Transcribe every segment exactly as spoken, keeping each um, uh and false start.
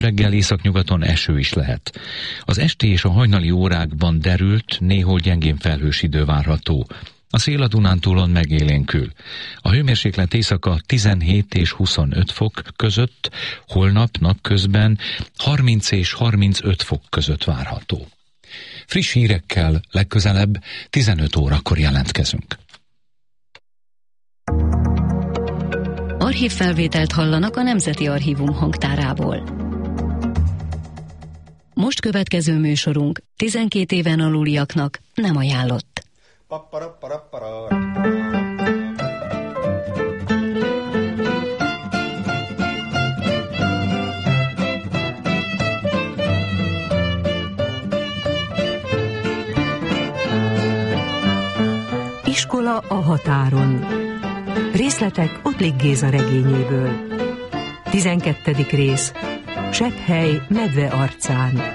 Reggel északnyugaton eső is lehet. Az esti és a hajnali órákban derült, néhol gyengén felhős idő várható. A szél a Dunántúlon megélénkül. A hőmérséklet éjszaka tizenhét és huszonöt fok között, holnap napközben harminc és harmincöt fok között várható. Friss hírekkel legközelebb tizenöt órakor jelentkezünk. Archívfelvételt hallanak a Nemzeti Archívum hangtárából. Most következő műsorunk tizenkét éven aluliaknak nem ajánlott. Iskola a határon. Részletek Ottlik Géza regényéből. tizenkettedik rész. Sepphely medve arcán.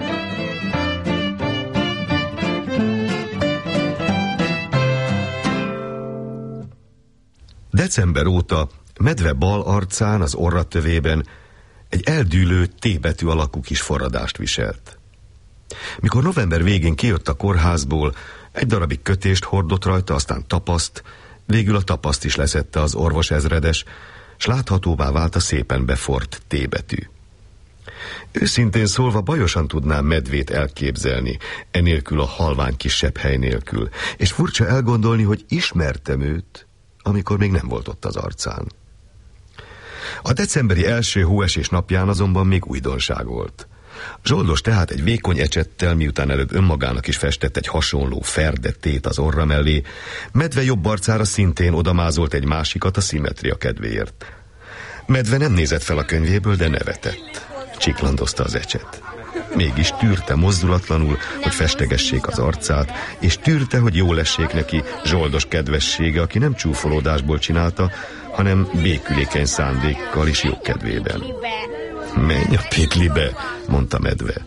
December óta medve bal arcán, az orratövében egy eldűlő T betű alakú kis forradást viselt. Mikor november végén kijött a kórházból, egy darabig kötést hordott rajta, aztán tapaszt, végül a tapaszt is leszette az orvos ezredes, s láthatóvá vált a szépen befort T betű. Őszintén szólva bajosan tudnám medvét elképzelni, enélkül a halvány kis Sepphely nélkül, és furcsa elgondolni, hogy ismertem őt, amikor még nem volt ott az arcán. A decemberi első hóesés napján azonban még újdonság volt. Zsoldos tehát egy vékony ecsettel, miután előbb önmagának is festett egy hasonló ferde tét az orra mellé, medve jobb arcára szintén odamázolt egy másikat a szimmetria kedvéért. Medve nem nézett fel a könyvéből, de nevetett. Csiklandozta az ecset. Mégis tűrte mozdulatlanul, hogy festegessék az arcát, és tűrte, hogy jól essék neki Zsoldos kedvessége, aki nem csúfolódásból csinálta, hanem békülékeny szándékkal és jókedvében. Menj a pitlibe, mondta medve.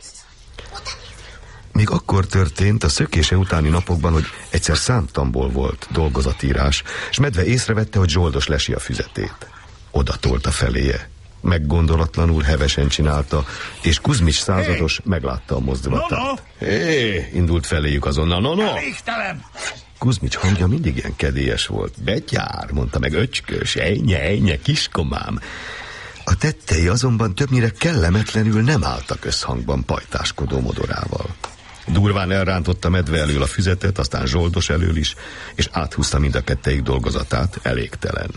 Még akkor történt a szökése utáni napokban, hogy egyszer számtamból volt dolgozatírás, és medve észrevette, hogy Zsoldos lesi a füzetét. Oda tolta feléje. Meggondolatlanul hevesen csinálta, és Kuzmics százados meglátta a mozdulatát. Hé, indult feléjük azonnal, no, no! Kuzmics hangja mindig ilyen kedélyes volt. Betyár, mondta meg, öcskös, ejnye, ejnye, kiskomám. A tettei azonban többnyire kellemetlenül nem álltak összhangban pajtáskodó modorával. Durván elrántotta medve elől a füzetet, aztán Zsoldos elől is, és áthúzta mind a kettejük dolgozatát, elégtelen.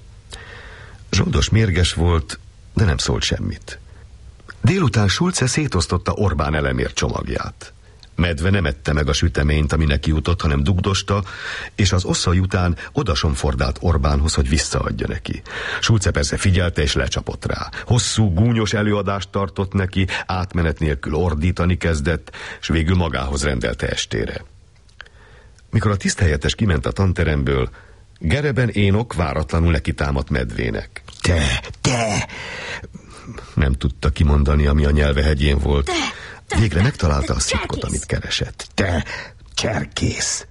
Zsoldos mérges volt, de nem szólt semmit. Délután Schulze szétosztotta Orbán elemér csomagját. Medve nem ette meg a süteményt, ami neki jutott, hanem dugdosta, és az oszai után odasomfordált Orbánhoz, hogy visszaadja neki. Schulze persze figyelte és lecsapott rá. Hosszú, gúnyos előadást tartott neki, átmenet nélkül ordítani kezdett, és végül magához rendelte estére. Mikor a tiszthelyettes kiment a tanteremből, Gereben Énok váratlanul neki támadt medvének. Te, te! Nem tudta kimondani, ami a nyelve hegyén volt. Te, te, Végre te, megtalálta te, a szitkot, amit keresett. Te, cserkész!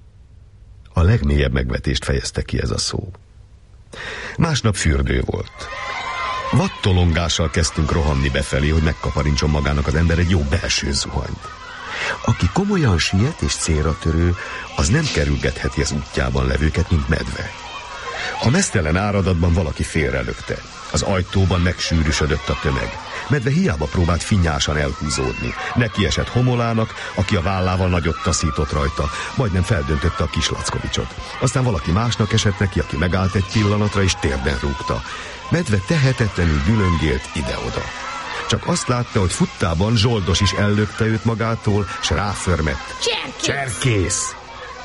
A legmélyebb megvetést fejezte ki ez a szó. Másnap fürdő volt. Vattolongással kezdtünk rohanni befelé, hogy megkaparincson magának az ember egy jó belső zuhanyt. Aki komolyan siet és célra törő, az nem kerülgetheti az útjában levőket, mint medve. A meztelen áradatban valaki félrelökte. Az ajtóban megsűrűsödött a tömeg. Medve hiába próbált finnyásan elhúzódni. Neki esett Homolának, aki a vállával nagyot taszított rajta, majdnem feldöntötte a kis Lackovicsot. Aztán valaki másnak esett neki, aki megállt egy pillanatra és térden rúgta. Medve tehetetlenül dülöngélt ide-oda. Csak azt látta, hogy futtában Zsoldos is ellökte őt magától, s ráförmett. Cserkész! Cserkész!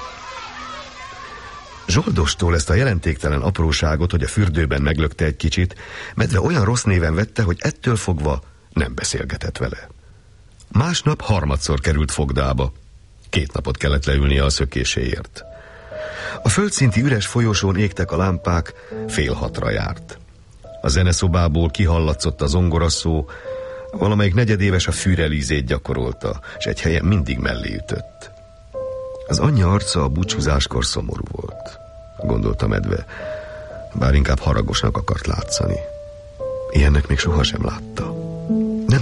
Zsoldostól ezt a jelentéktelen apróságot, hogy a fürdőben meglökte egy kicsit, medve olyan rossz néven vette, hogy ettől fogva nem beszélgetett vele. Másnap harmadszor került fogdába. Két napot kellett leülnie a szökéséért. A földszinti üres folyosón égtek a lámpák, fél hatra járt. A zeneszobából kihallatszott a zongoraszó, valamelyik negyedéves a fűrelízét gyakorolta, és egy helyen mindig mellé ütött. Az anyja arca a búcsúzáskor szomorú volt, gondolta medve, bár inkább haragosnak akart látszani. Ilyennek még sohasem látta.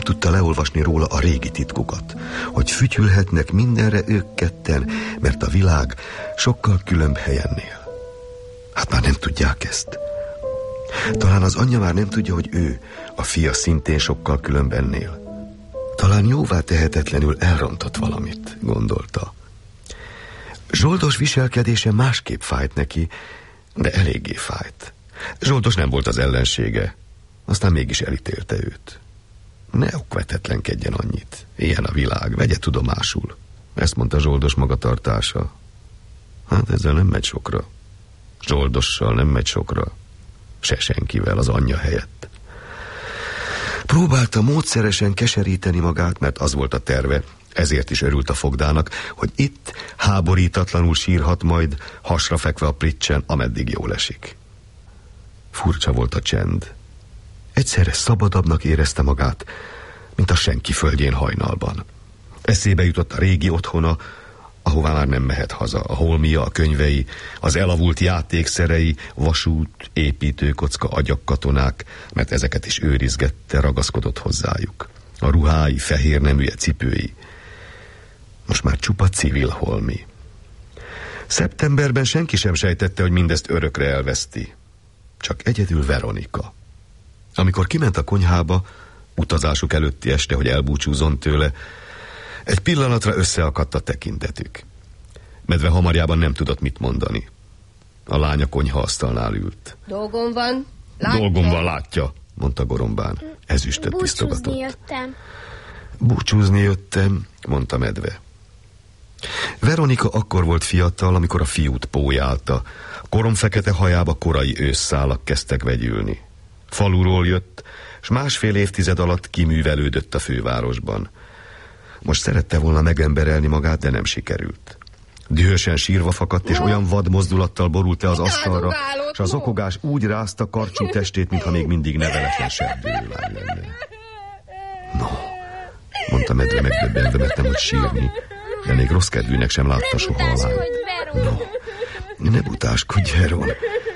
tudta leolvasni róla a régi titkukat, hogy fütyülhetnek mindenre ők ketten, mert a világ sokkal különb helyen él. Hát már nem tudják ezt. Talán az anyja már nem tudja, hogy ő, a fia szintén sokkal különben él. Talán jóvá tehetetlenül elrontott valamit, gondolta. Zsoldos viselkedése másképp fájt neki, de eléggé fájt. Zsoldos nem volt az ellensége, aztán mégis elítélte őt. Ne okvetetlenkedjen annyit. Ilyen a világ, vegye tudomásul. Ezt mondta Zsoldos magatartása. Hát ezzel nem megy sokra. Zsoldossal nem megy sokra. Se senkivel az anyja helyett. Próbálta módszeresen keseríteni magát, mert az volt a terve, ezért is örült a fogdának, hogy itt háborítatlanul sírhat majd, hasra fekve a pricsen, ameddig jól esik. Furcsa volt a csend. Egyszerre szabadabbnak érezte magát, mint a senki földjén hajnalban. Eszébe jutott a régi otthona, ahová már nem mehet haza, a holmia, a könyvei, az elavult játékszerei, vasút, építőkocka, agyakkatonák, mert ezeket is őrizgette, ragaszkodott hozzájuk. A ruhái, fehér neműje, cipői. Most már csupa civil holmi. Szeptemberben senki sem sejtette, hogy mindezt örökre elveszti. Csak egyedül Veronika. Amikor kiment a konyhába, utazásuk előtti este, hogy elbúcsúzzon tőle, egy pillanatra összeakadt a tekintetük. Medve hamarjában nem tudott mit mondani. A lány a konyhaasztalnál ült. Dolgom van, látja. Dolgom van, látja, mondta Gorombán. Ezüstöt tisztogatott. Búcsúzni jöttem. Búcsúzni jöttem, mondta Medve. Veronika akkor volt fiatal, amikor a fiút pólyálta. Koromfekete hajába korai ősszálak kezdtek vegyülni. Faluról jött, s másfél évtized alatt kiművelődött a fővárosban. Most szerette volna megemberelni magát, de nem sikerült. Dühösen sírva fakadt, és olyan vad mozdulattal borult le az asztalra, s az okogás úgy rázta karcsú testét, mintha még mindig nevelesen sebből lány lenne. No, mondta Medve megdöbbenve, mert nem úgy sírni, de még rossz kedvűnek sem látta soha a lány. No, ne butáskodj, Veron.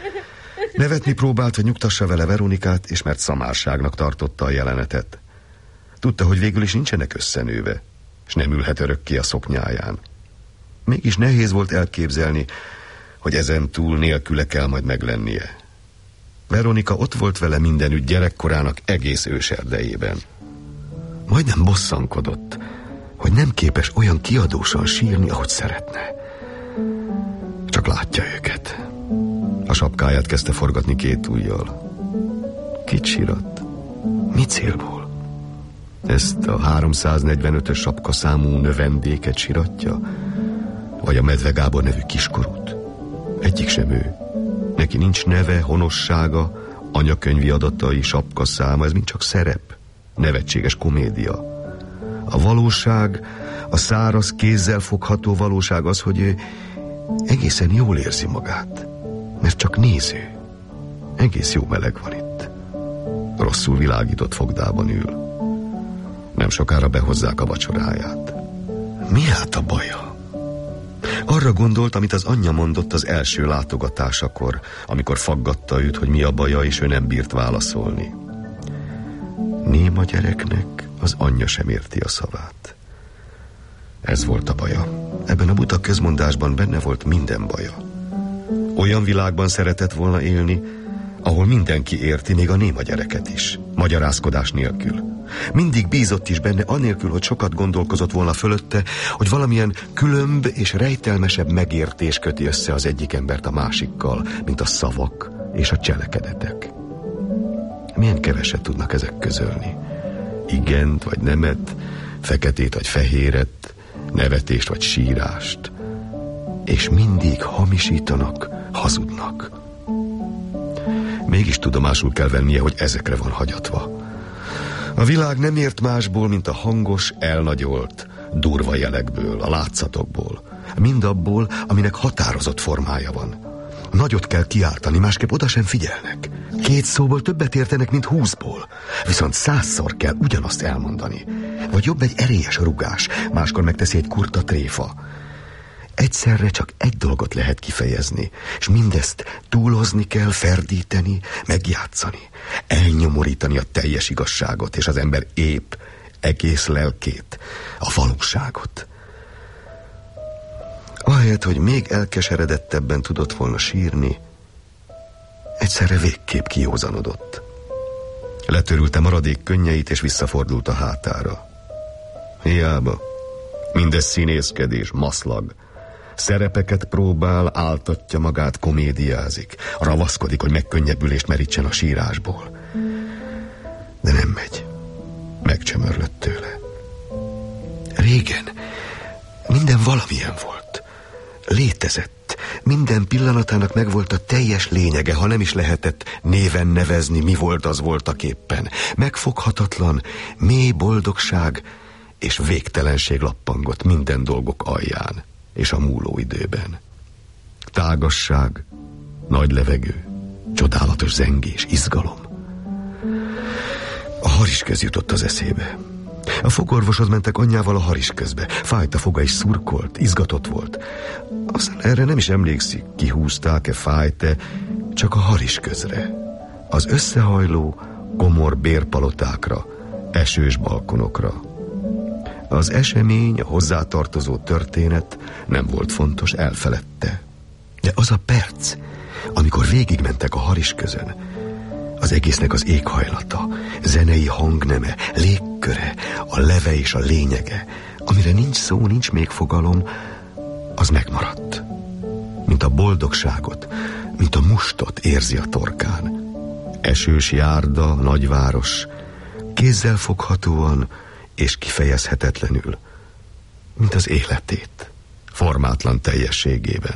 Nevetni próbált, hogy nyugtassa vele Veronikát, és mert szamárságnak tartotta a jelenetet. Tudta, hogy végül is nincsenek összenőve, és nem ülhet örökké a szoknyáján. Mégis nehéz volt elképzelni, hogy ezen túl nélküle kell majd meglennie. Veronika ott volt vele mindenütt gyerekkorának egész őserdejében. Majdnem bosszankodott, hogy nem képes olyan kiadósan sírni, ahogy szeretne. Csak látja őket. A sapkáját kezdte forgatni két ujjal. Kit sírat? Mi célból? Ezt a háromszáznegyvenötös sapkaszámú növendéket siratja? Vagy a Medve Gábor nevű kiskorút? Egyik sem ő. Neki nincs neve, honossága, anyakönyvi adatai, sapkaszáma, ez mind csak szerep. Nevetséges komédia. A valóság, a száraz, kézzel fogható valóság az, hogy ő egészen jól érzi magát. Mert csak néző. Egész jó meleg van itt. Rosszul világított fogdában ül. Nem sokára behozzák a vacsoráját. Mi hát a baja? Arra gondolt, amit az anyja mondott az első látogatásakor, amikor faggatta őt, hogy mi a baja, és ő nem bírt válaszolni. Néma gyereknek az anyja sem érti a szavát. Ez volt a baja. Ebben a buta közmondásban benne volt minden baja. Olyan világban szeretett volna élni, ahol mindenki érti, még a néma gyereket is, magyarázkodás nélkül. Mindig bízott is benne, anélkül, hogy sokat gondolkozott volna fölötte, hogy valamilyen különb és rejtelmesebb megértés köti össze az egyik embert a másikkal, mint a szavak és a cselekedetek. Milyen keveset tudnak ezek közölni. Igent vagy nemet, feketét vagy fehéret, nevetést vagy sírást. És mindig hamisítanak, hazudnak. Mégis tudomásul kell vennie, hogy ezekre van hagyatva. A világ nem ért másból, mint a hangos, elnagyolt, durva jelekből, a látszatokból. Mindabból, aminek határozott formája van. Nagyot kell kiáltani, másképp oda sem figyelnek. Két szóból többet értenek, mint húszból. Viszont százszor kell ugyanazt elmondani. Vagy jobb egy erélyes rugás, máskor megteszi egy kurta tréfa. Egyszerre csak egy dolgot lehet kifejezni, és mindezt túlozni kell, ferdíteni, megjátszani, elnyomorítani a teljes igazságot, és az ember épp egész lelkét, a valóságot. Ahelyett, hogy még elkeseredettebben tudott volna sírni, egyszerre végképp kiózanodott. Letörülte maradék könnyeit, és visszafordult a hátára. Hiába. Mindez színészkedés, maszlag. Szerepeket próbál, áltatja magát, komédiázik. Ravaszkodik, hogy megkönnyebbülést merítsen a sírásból. De nem megy. Megcsömörlött tőle. Régen minden valamilyen volt. Létezett. Minden pillanatának megvolt a teljes lényege, ha nem is lehetett néven nevezni, mi volt, az voltaképpen. Megfoghatatlan, mély boldogság és végtelenség lappangott minden dolgok alján és a múló időben. Tágasság, nagy levegő, csodálatos zengés, izgalom. A harisköz jutott az eszébe. A fogorvoshoz mentek anyjával a harisközbe. Fájt a foga és szurkolt, izgatott volt. Aztán erre nem is emlékszik, kihúzták-e, fájt-e, csak a harisközre. Az összehajló, komor bérpalotákra, esős balkonokra. Az esemény, a hozzátartozó történet nem volt fontos, elfeledte. De az a perc, amikor végigmentek a harisközön, az egésznek az éghajlata, zenei hangneme, légköre, a leve és a lényege, amire nincs szó, nincs még fogalom, az megmaradt. Mint a boldogságot, mint a mustot érzi a torkán. Esős járda, nagyváros, kézzel foghatóan és kifejezhetetlenül, mint az életét, formátlan teljességében.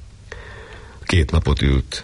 Két napot ült.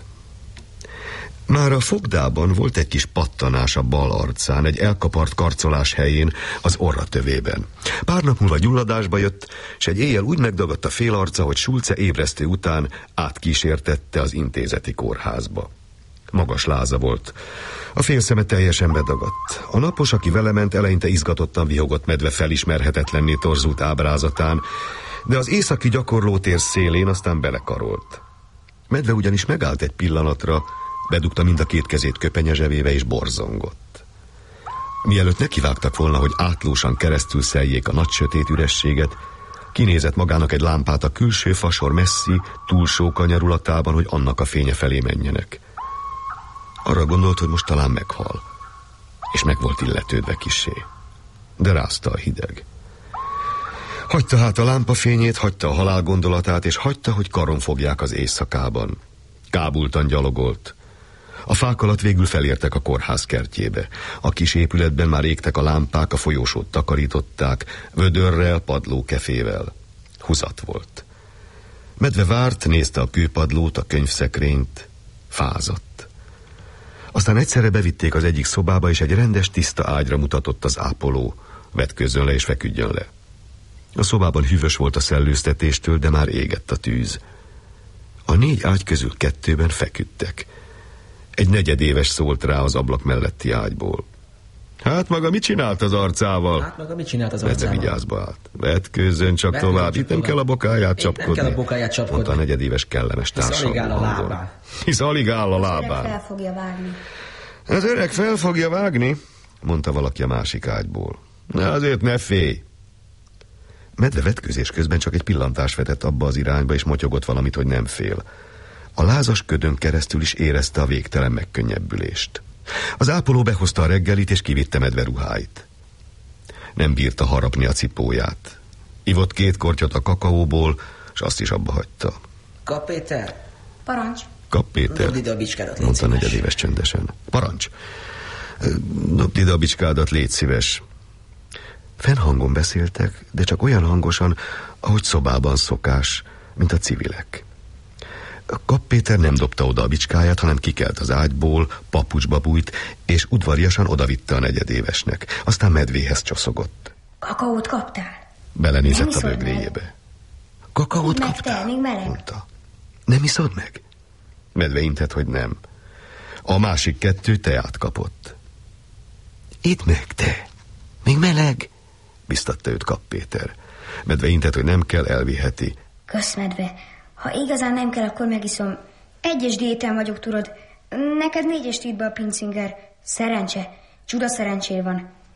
Már a fogdában volt egy kis pattanás a bal arcán, egy elkapart karcolás helyén, az orratövében. Pár nap múlva gyulladásba jött, és egy éjjel úgy megdagadt a fél arca, hogy Schulze ébresztő után átkísértette az intézeti kórházba. Magas láza volt. A fél szeme teljesen bedagadt. A napos, aki vele ment, eleinte izgatottan vihogott medve felismerhetetlenné torzult ábrázatán, de az északi gyakorlótér szélén aztán belekarolt. Medve ugyanis megállt egy pillanatra, bedugta mind a két kezét köpenye zsebébe, és borzongott. Mielőtt nekivágtak volna, hogy átlósan keresztül szeljék a nagy sötét ürességet, kinézett magának egy lámpát a külső fasor messzi, túlsó kanyarulatában, hogy annak a fénye felé menjenek. Arra gondolt, hogy most talán meghal, és meg volt illetődve kissé. De rázta a hideg. Hagyta hát a lámpafényét, hagyta a halál gondolatát, és hagyta, hogy karon fogják az éjszakában. Kábultan gyalogolt. A fák alatt végül felértek a kórház kertjébe. A kis épületben már égtek a lámpák, a folyósót takarították, vödörrel, padlókefével. Húzat volt. Medve várt, nézte a kőpadlót, a könyvszekrényt, fázott. Aztán egyszerre bevitték az egyik szobába, és egy rendes, tiszta ágyra mutatott az ápoló. Vetkőzzön le és feküdjön le. A szobában hűvös volt a szellőztetéstől, de már égett a tűz. A négy ágy közül kettőben feküdtek. Egy negyedéves szólt rá az ablak melletti ágyból. Hát maga mit csinált az arcával? Hát maga mit csinált az arcával? Medve vigyázba állt. Vetkőzzön csak Vetkőzzön tovább, itt nem kell a bokáját csapkodni. Nem kell a bokáját csapkodni. Mondta a negyedéves kellemes társadalom. Hisz alig áll a lábán. Hisz alig áll a lábán. Az öreg fel fogja vágni. Az öreg fel fogja vágni, mondta valaki a másik ágyból. Na azért ne félj. Medve vetkőzés közben csak egy pillantást vetett abba az irányba, és motyogott valamit, hogy nem fél. A lázas ködön keresztül is érezte a végtelen megkönnyebbülést. Az ápoló behozta a reggelit, és kivitte Medve ruháit. Nem bírta harapni a cipóját. Ivott két kortyot a kakaóból, és azt is abba hagyta. Kap Péter? Parancs. Kap Péter, Dobd ide a bicskádat, mondta negyedéves csöndesen. Parancs. Dobd ide a bicskádat, légy szíves. Fennhangon beszéltek, de csak olyan hangosan, ahogy szobában szokás, mint a civilek. Kap Péter nem dobta oda a bicskáját, hanem kikelt az ágyból, papucsba bújt, és udvariasan odavitte a negyedévesnek. Aztán Medvéhez csoszogott. Kakaót kaptál? Belenézett a bögréjébe. Kakaót még kaptál? Te, még meleg. Mondta. Nem iszod meg? Medve intett, hogy nem. A másik kettő teát kapott. Idd meg, te. Még meleg? Biztatta őt Kap Péter. Medve intett, hogy nem kell, elviheti. Kösz, Medve. Ha igazán nem kell, akkor megiszom. Egyes diétán vagyok, tudod. Neked négyes tít be a pincinger. Szerencse. Csuda szerencséd van.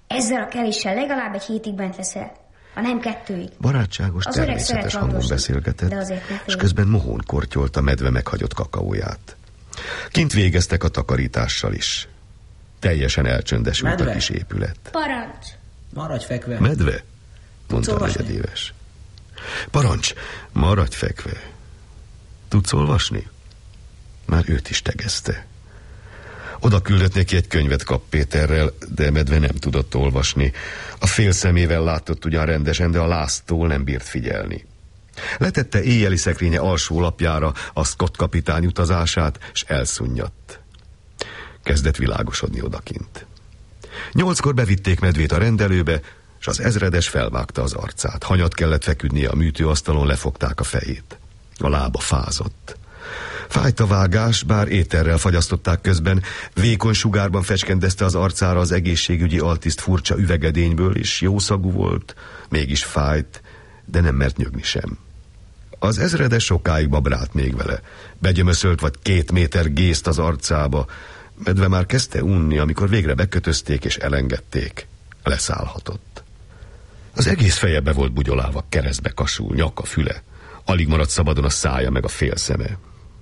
Ezzel a keléssel legalább egy hétig bent leszel, ha nem kettőig. Barátságos, Az öreg természetes szeret hangon vadosni, beszélgetett, de azért ne és félj. közben mohón kortyolt a medve meghagyott kakaóját. Kint végeztek a takarítással is. Teljesen elcsöndesült Medve? a kis épület. Parancs! Maradj fekve. Medve? Mondta a olvasni? negyedéves. Parancs, maradj fekve. Tudsz olvasni? Már őt is tegezte. Oda küldött neki egy könyvet Kapp Péterrel, de medve nem tudott olvasni. A fél szemével látott ugyan rendesen, de a láztól nem bírt figyelni. Letette éjjeli szekrénye alsó lapjára a Scott kapitány utazását, s elszunyadt. Kezdett világosodni odakint. Nyolckor bevitték medvét a rendelőbe, s az ezredes felvágta az arcát. Hanyat kellett feküdnie a műtőasztalon, lefogták a fejét. A lába fázott. Fájt a vágás, bár ételrel fagyasztották közben, vékony sugárban fecskendezte az arcára az egészségügyi altiszt furcsa üvegedényből, és jószagú volt, mégis fájt, de nem mert nyögni sem. Az ezredes sokáig babrált még vele. Begyömöszölt vagy két méter gészt az arcába. Medve már kezdte unni, amikor végre bekötözték és elengedték. Leszállhatott. Az egész feje be volt bugyolálva, keresztbe kasul, nyaka, füle. Alig maradt szabadon a szája meg a fél szeme.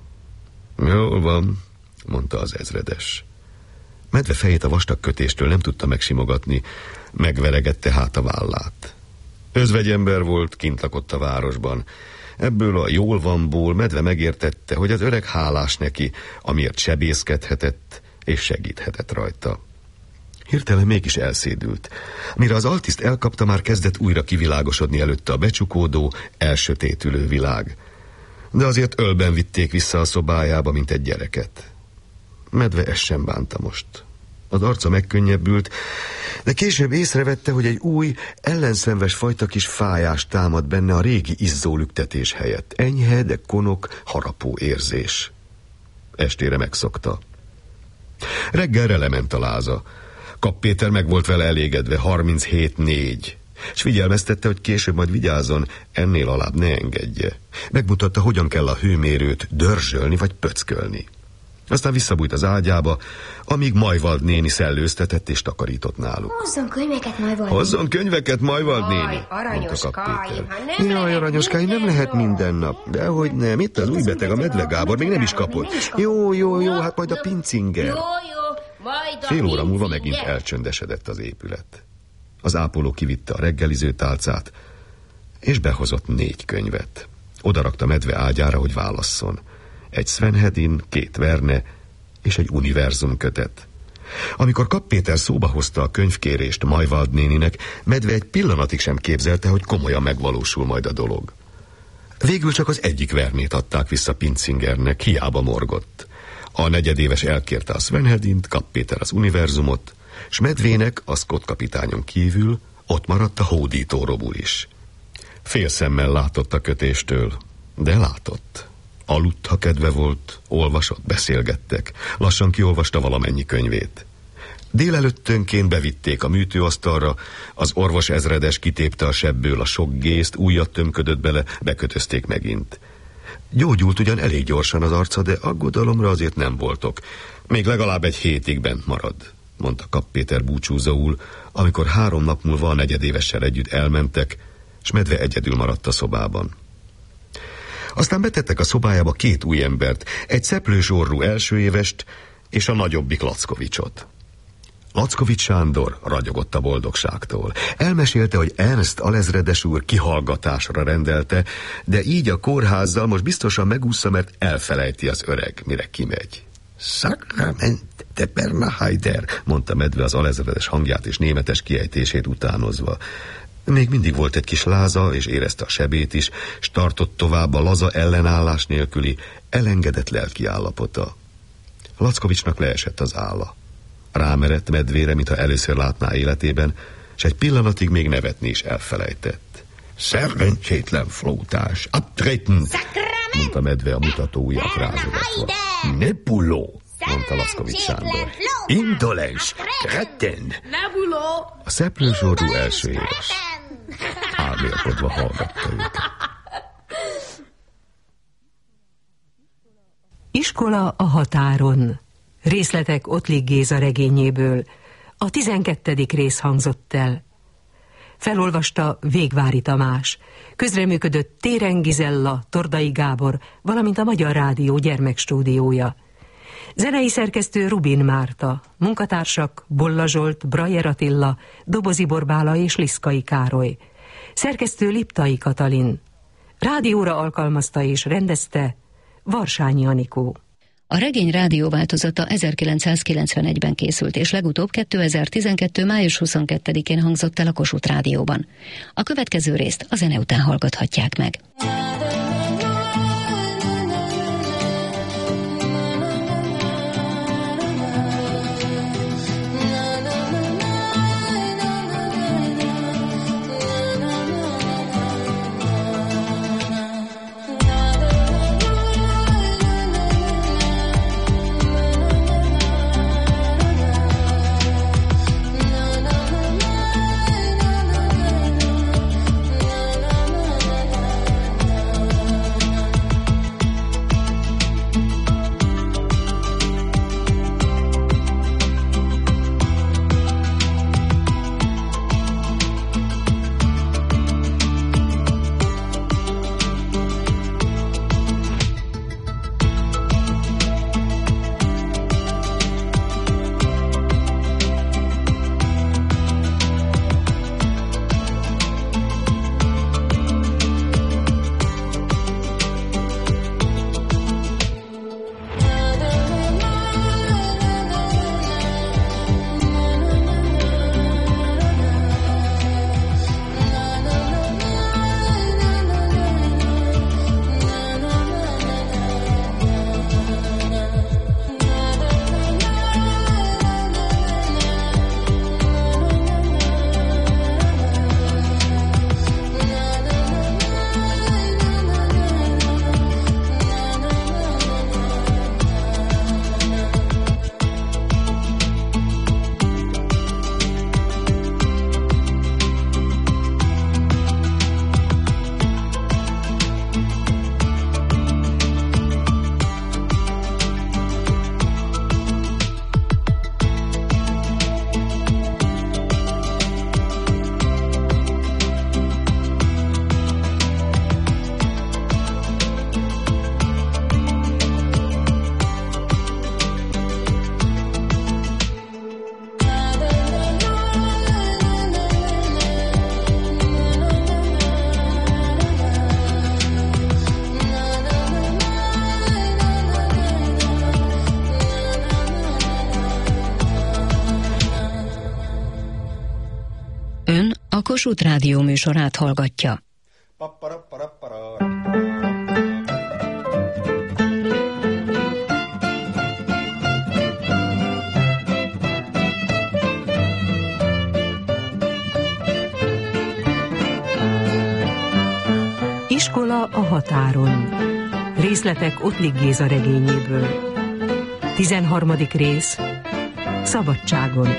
Jól van, mondta az ezredes. Medve fejét a vastag kötéstől nem tudta megsimogatni, megveregette hát a vállát. Özvegyember volt, kint lakott a városban. Ebből a jól vanból medve megértette, hogy az öreg hálás neki, amiért sebészkedhetett és segíthetett rajta. Hirtelen mégis elszédült. Mire az altiszt elkapta, már kezdett újra kivilágosodni előtte a becsukódó, elsötétülő világ. De azért ölben vitték vissza a szobájába, mint egy gyereket. Medve ezt sem bánta most. Az arca megkönnyebbült, de később észrevette, hogy egy új, ellenszenves fajta kis fájás támad benne a régi izzólüktetés helyett. Enyhe, de konok, harapó érzés. Estére megszokta. Reggelre lement a láza. Kapp Péter meg volt vele elégedve, harminchét négy. S figyelmeztette, hogy később majd vigyázzon, ennél alább ne engedje. Megmutatta, hogyan kell a hőmérőt dörzsölni vagy pöckölni. Aztán visszabújt az ágyába, amíg Majvald néni szellőztetett és takarított náluk. Hozzon könyveket, Majvald. Hozzon könyveket, Majvald néni, mondta Kapp Péter. Jaj, aranyoskáim, nem lehet minden nap. Dehogy nem, itt az új beteg, a Medve Gábor, még nem is kapott. Jó, jó, jó, hát majd a pincinger. Jó, jó, majd a Fél óra múlva pincinger. megint elcsöndesedett az épület. Az ápoló kivitte a reggeliző tálcát, és behozott négy könyvet. Odarakta Medve ágyára, hogy válasszon. Egy Sven Hedin, két Verne és egy univerzum kötet. Amikor Kapp Péter szóba hozta a könyvkérést Majvald néninek, Medve egy pillanatig sem képzelte, hogy komolyan megvalósul majd a dolog. Végül csak az egyik Vernét adták vissza Pincingernek, hiába morgott. A negyedéves elkérte a Sven Hedint, Kapp Péter az univerzumot, s Medvének, a Scott kapitányon kívül ott maradt a hódító robul is. Fél szemmel látott a kötéstől, de látott. Aludt, ha kedve volt, olvasott, beszélgettek. Lassan kiolvasta valamennyi könyvét. Délelőttönként bevitték a műtőasztalra, az orvos ezredes kitépte a sebből a sok gészt, újat tömködött bele, bekötözték megint. Gyógyult ugyan elég gyorsan az arca, de aggodalomra azért nem voltok. Még legalább egy hétig bent marad, mondta Kapp Péter búcsúzóul, amikor három nap múlva a negyedévessel együtt elmentek, s Medve egyedül maradt a szobában. Aztán betettek a szobájába két új embert, egy szeplős orrú elsőévest és a nagyobbik Lackovicsot. Lackovics Sándor ragyogott a boldogságtól. Elmesélte, hogy Ernst alezredes úr kihallgatásra rendelte, de így a kórházzal most biztosan megúszza, mert elfelejti az öreg, mire kimegy. Sacramente Bernheider, mondta Medve az alezredes hangját és németes kiejtését utánozva. Még mindig volt egy kis láza, és érezte a sebét is, s tartott tovább a laza ellenállás nélküli, elengedett lelki állapota. Lackovicsnak leesett az álla. Rámerett Medvére, mintha először látná életében, s egy pillanatig még nevetni is elfelejtett. Szerencsétlen flótás, abtreten, mondta Medve a mutató ujját rázogatva. Nepuló, mondta Lackovics Sándor. Indolens, kreten. A szeplős orrú első éves. Álmélkodva hallgatta őket. Iskola a határon. Részletek Ottlik Géza regényéből. A tizenkettedik rész hangzott el. Felolvasta Végvári Tamás, közreműködött Téren Gizella, Tordai Gábor, valamint a Magyar Rádió gyermekstúdiója. Zenei szerkesztő Rubin Márta, munkatársak Bolla Zsolt, Brajer Attila, Dobozi Borbála és Liszkai Károly. Szerkesztő Liptai Katalin. Rádióra alkalmazta és rendezte Varsányi Anikó. A regény rádióváltozata ezerkilencszázkilencvenegyben készült, és legutóbb kétezer-tizenkettő. május huszonkettedikén hangzott el a Kossuth Rádióban. A következő részt a zene után hallgathatják meg. A Kossuth Rádió műsorát hallgatja. Iskola a határon. Részletek Ottlik Géza regényéből. tizenharmadik rész. Szabadságon.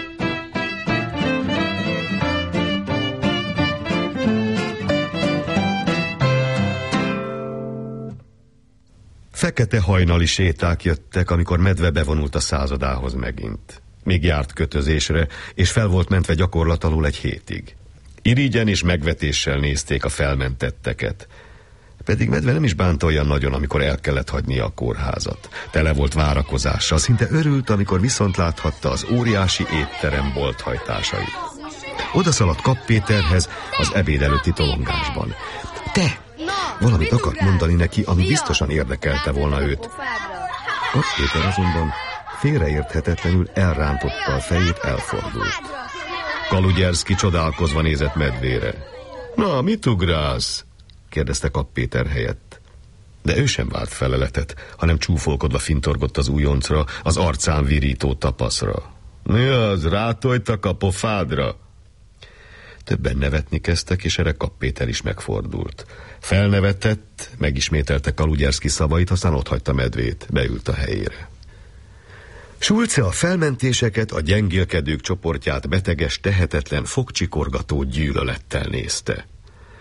Fekete hajnali séták jöttek, amikor Medve bevonult a századához megint. Még járt kötözésre, és fel volt mentve gyakorlat alól egy hétig. Irigyen és megvetéssel nézték a felmentetteket. Pedig Medve nem is bánta olyan nagyon, amikor el kellett hagynia a kórházat. Tele volt várakozással, szinte örült, amikor viszont láthatta az óriási étterem bolthajtásait. Oda szaladt Kapp Péterhez az ebéd előtti tolongásban. Te! Valamit akart mondani neki, ami biztosan érdekelte volna őt. Kapp Péter azonban félreérthetetlenül elrántotta a fejét, elfordult. Kalugyerszki csodálkozva nézett Medvére. Na, mit ugrálsz? kérdezte Kapp Péter helyett. De ő sem várt feleletet, hanem csúfolkodva fintorgott az újoncra, az arcán virító tapaszra. Mi az, rátojtak a pofádra? Többen nevetni kezdtek, és erre Kapp Péter is megfordult. Felnevetett, megismételte Kalugyerszki szavait, aztán otthagyta Medvét, beült a helyére. Schulze a felmentéseket, a gyengélkedők csoportját beteges, tehetetlen, fogcsikorgató gyűlölettel nézte.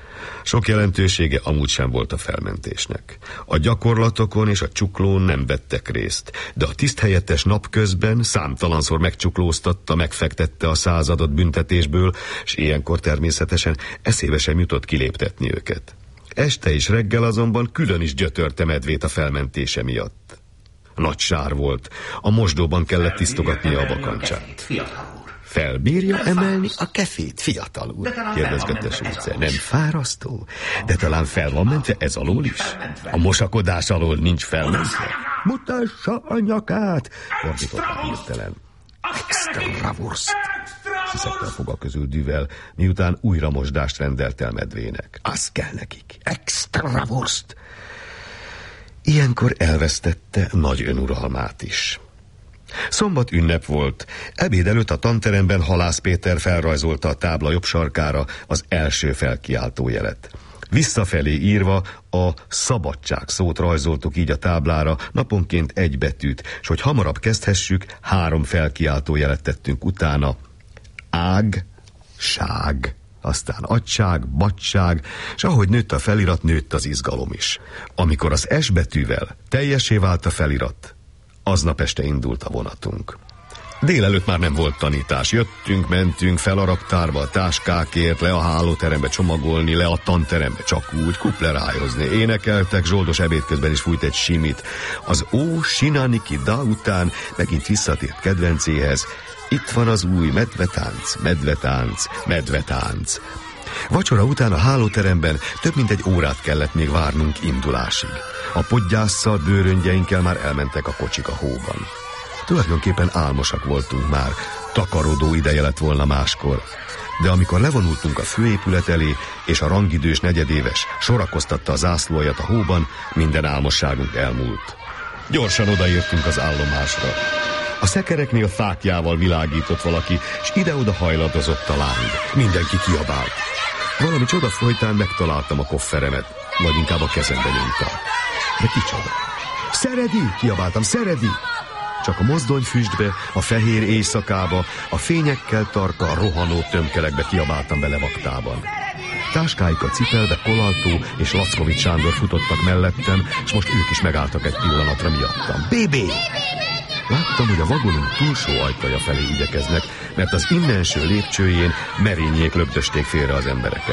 Sok jelentősége amúgy sem volt a felmentésnek. A gyakorlatokon és a csuklón nem vettek részt, de a tiszthelyettes napközben számtalanszor megcsuklóztatta, megfektette a századot büntetésből, és ilyenkor természetesen eszébe sem jutott kiléptetni őket. Este és reggel azonban külön is gyötörte Medvét a felmentése miatt. Nagy sár volt, a mosdóban kellett tisztogatnia a bakancsát. Felbírja emelni a kefét, fiatal úr? Kérdezgette Schulze. Nem fárasztó? De talán fel van mentve ez alól is? A mosakodás alól nincs felmentve? Mutassa a nyakát! Fordította hirtelen. Extra wurst! Sziszegte a foga közül Düvel, miután újra mosdást rendelt el Medvének. Az kell nekik. Extra wurst! Ilyenkor elvesztette nagy önuralmát is. Szombat ünnep volt. Ebéd előtt a tanteremben Halász Péter felrajzolta a tábla jobb sarkára az első felkiáltó jelet. Visszafelé írva a szabadság szót rajzoltuk így a táblára, naponként egy betűt, és hogy hamarabb kezdhessük, három felkiáltó jelet tettünk utána. Ág, ság, aztán agyság, bagyság, és ahogy nőtt a felirat, nőtt az izgalom is. Amikor az S betűvel teljessé vált a felirat, aznap este indult a vonatunk. Délelőtt már nem volt tanítás. Jöttünk, mentünk fel a raktárba a táskákért, le a hálóterembe csomagolni, le a tanterembe csak úgy kuplerájozni. Énekeltek, Zsoldos ebéd közben is fújt egy simit. Az Ó Sinaniki Da után megint visszatért kedvencéhez. Itt van az új medvetánc, medvetánc, medvetánc. Vacsora után a hálóteremben több mint egy órát kellett még várnunk indulásig. A podgyásszal, bőröngyeinkkel már elmentek a kocsik a hóban. Tulajdonképpen álmosak voltunk már, takarodó ideje lett volna máskor. De amikor levonultunk a főépület elé, és a rangidős negyedéves sorakoztatta a zászlóját a hóban, minden álmosságunk elmúlt. Gyorsan odaértünk az állomásra. A szekereknél fáklyával világított valaki, és ide-oda hajladozott a láng. Mindenki kiabált. Valami csoda folytán megtaláltam a kofferemet, vagy inkább a kezembe nyomtam. De kicsoda? Szeredi! Kiabáltam, szeredi! Csak a mozdonyfüstbe, a fehér éjszakába, a fényekkel tarka, a rohanó tömkelekbe kiabáltam bele vaktában. Táskáikat cipelve Kolaltó és Lackovics Sándor futottak mellettem, és most ők is megálltak egy pillanatra miattam. Bébé! Láttam, hogy a vagonunk túlsó ajtaja felé igyekeznek, mert az innenső lépcsőjén merényék lögdösték félre az embereket.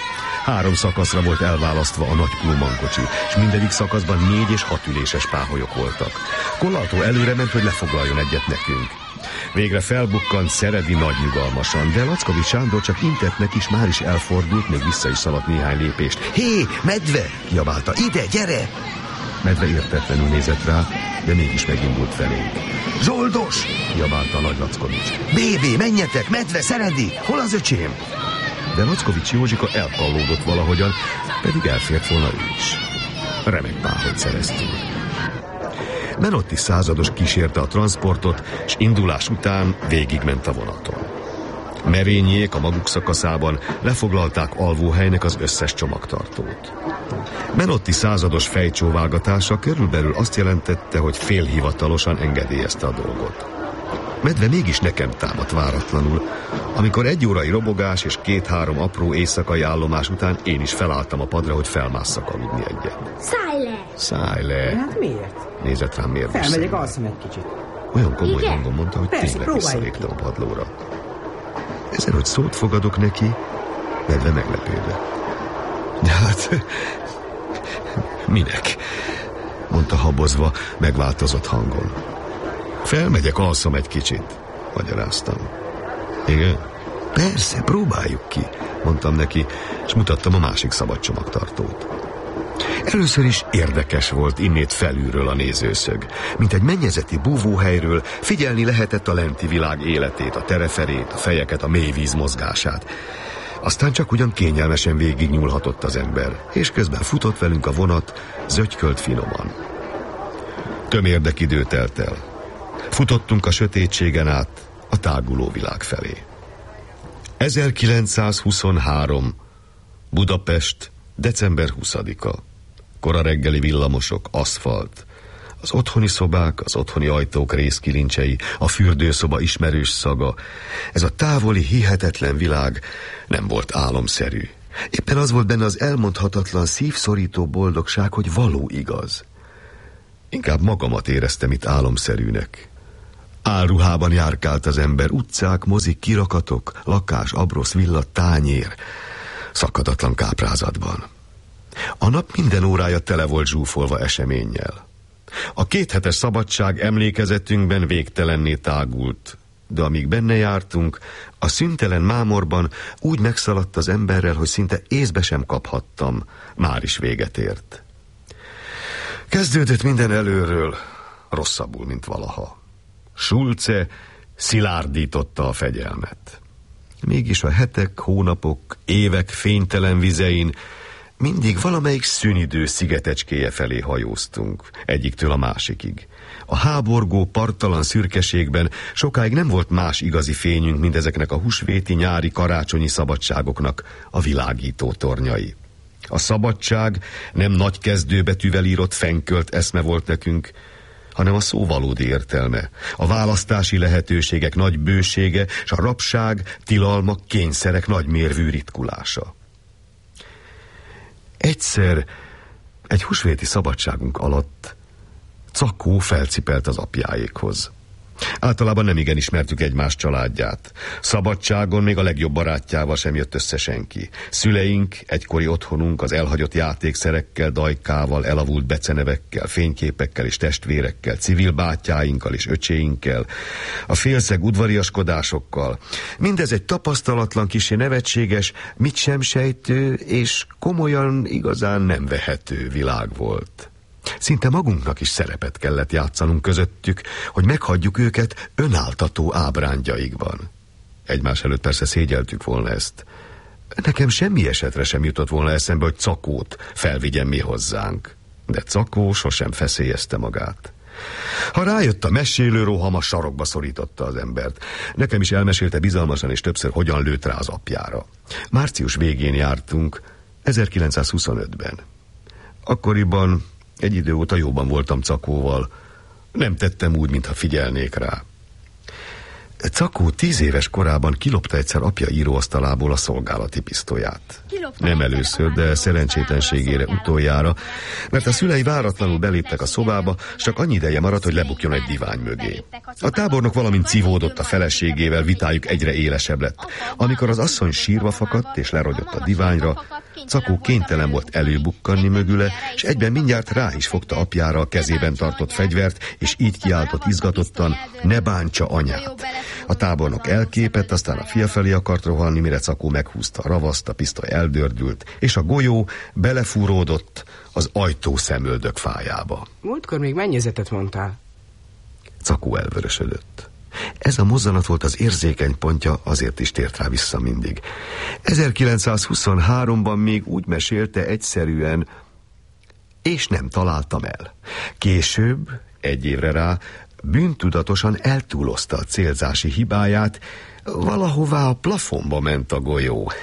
Három szakaszra volt elválasztva a nagy Pullman-kocsi, és mindegyik szakaszban négy és hat üléses páholyok voltak. Kolaltó előre ment, hogy lefoglaljon egyet nekünk. Végre felbukkant Szeredi nagy nyugalmasan, de Lackovics Sándor csak intett neki, és már is elfordult, még vissza is szaladt néhány lépést. Hé, medve! Kiabálta, ide, gyere! Medve értetlenül nézett rá, de mégis megindult felénk. Zsoldos! Kiabálta a nagy Lackovics. Bébé, menjetek, medve, Szeredi! Hol az öcsém? De Lackovics Józsika elkallódott valahogyan, pedig elfért volna ő is. Remek páholyt szereztünk. Menotti százados kísérte a transportot, és indulás után végigment a vonaton. Merényék a maguk szakaszában lefoglalták alvóhelynek az összes csomagtartót. Menotti százados fejcsóválgatása körülbelül azt jelentette, hogy félhivatalosan engedélyezte a dolgot. Medve mégis nekem támadt váratlanul, amikor egy órai robogás és két-három apró éjszakai állomás után én is felálltam a padra, hogy felmásszak aludni egyet. Szállj le! Szállj le! Hát miért? Nézett rám mérges Felmegyek, szemmel. alszom egy kicsit. Olyan komoly Igen? hangon mondta, hogy Persze, tényleg próbáljuk visszaléptem ki. a padlóra. Ezen, hogy szót fogadok neki, Medve meglepődött. De hát... minek? Mondta habozva, megváltozott hangon. Felmegyek, alszom egy kicsit, magyaráztam. Igen? Persze, próbáljuk ki, mondtam neki, és mutattam a másik szabad csomagtartót. Először is érdekes volt innét felülről a nézőszög. Mint egy mennyezeti búvóhelyről figyelni lehetett a lenti világ életét, a tereferét, a fejeket, a mélyvíz mozgását. Aztán csak ugyan kényelmesen végignyúlhatott az ember, és közben futott velünk a vonat, zögykölt finoman. Tömérdek idő telt el. Futottunk a sötétségen át a táguló világ felé. ezerkilencszázhuszonhárom. Budapest, december huszadika. Kora reggeli villamosok, aszfalt. Az otthoni szobák, az otthoni ajtók részkilincsei, a fürdőszoba ismerős szaga. Ez a távoli, hihetetlen világ nem volt álomszerű. Éppen az volt benne az elmondhatatlan, szívszorító boldogság, hogy való igaz. Inkább magamat éreztem itt álomszerűnek. Álruhában járkált az ember, utcák, mozik, kirakatok, lakás, abrosz, villa, tányér, szakadatlan káprázatban. A nap minden órája tele volt zsúfolva eseménnyel. A kéthetes szabadság emlékezetünkben végtelenné tágult, de amíg benne jártunk, a szüntelen mámorban úgy megszaladt az emberrel, hogy szinte észbe sem kaphattam, már is véget ért. Kezdődött minden előről, rosszabbul, mint valaha. Schulze szilárdította a fegyelmet. Mégis a hetek, hónapok, évek fénytelen vizein mindig valamelyik szünidő szigetecskéje felé hajóztunk, egyiktől a másikig. A háborgó, parttalan szürkeségben sokáig nem volt más igazi fényünk, mint ezeknek a húsvéti, nyári, karácsonyi szabadságoknak a világító tornyai. A szabadság nem nagy kezdőbetűvel írott fenkölt eszme volt nekünk, hanem a szó valódi értelme, a választási lehetőségek nagy bősége, és a rabság, tilalmak, kényszerek nagy mérvű ritkulása. Egyszer, egy húsvéti szabadságunk alatt Cakó felcipelt az apjáékhoz. Általában nem igen ismertük egymás családját. Szabadságon még a legjobb barátjával sem jött össze senki. Szüleink, egykori otthonunk az elhagyott játékszerekkel, dajkával, elavult becenevekkel, fényképekkel és testvérekkel, civil bátyáinkkal és öcséinkkel, a félszeg udvariaskodásokkal. Mindez egy tapasztalatlan, kissé nevetséges, mit sem sejtő és komolyan igazán nem vehető világ volt. Szinte magunknak is szerepet kellett játszanunk közöttük, hogy meghagyjuk őket önáltató ábrándjaikban. Egymás előtt persze szégyeltük volna ezt. Nekem semmi esetre sem jutott volna eszembe, hogy Cakót felvigyen mi hozzánk. De Cakó sosem feszélyezte magát. Ha rájött a mesélő roham, a sarokba szorította az embert. Nekem is elmesélte bizalmasan és többször, hogyan lőtt rá az apjára. Március végén jártunk, ezerkilencszázhuszonötben. Akkoriban egy idő óta jóban voltam Cakóval. Nem tettem úgy, mintha figyelnék rá. Cakó tíz éves korában kilopta egyszer apja íróasztalából a szolgálati pisztolyát. Nem először, de szerencsétlenségére utoljára, mert a szülei váratlanul beléptek a szobába, s csak annyi ideje maradt, hogy lebukjon egy divány mögé. A tábornok valamint cívódott a feleségével, vitájuk egyre élesebb lett. Amikor az asszony sírva fakadt és lerogyott a diványra, Cakó kénytelen volt előbukkanni mögüle, és egyben mindjárt rá is fogta apjára a kezében tartott fegyvert, és így kiáltott izgatottan: ne bántsa anyát! A tábornok elképett, aztán a fia felé akart rohanni, mire Cakó meghúzta a ravaszt, a pisztoly eldördült, és a golyó belefúródott az ajtó szemöldök fájába. Múltkor még mennyezetet mondtál? Cakó elvörösödött. Ez a mozzanat volt az érzékeny pontja, azért is tért rá vissza mindig. ezerkilencszázhuszonháromban még úgy mesélte egyszerűen, és nem találtam el. Később, egy évre rá, bűntudatosan eltúlozta a célzási hibáját, valahová a plafonba ment a golyó.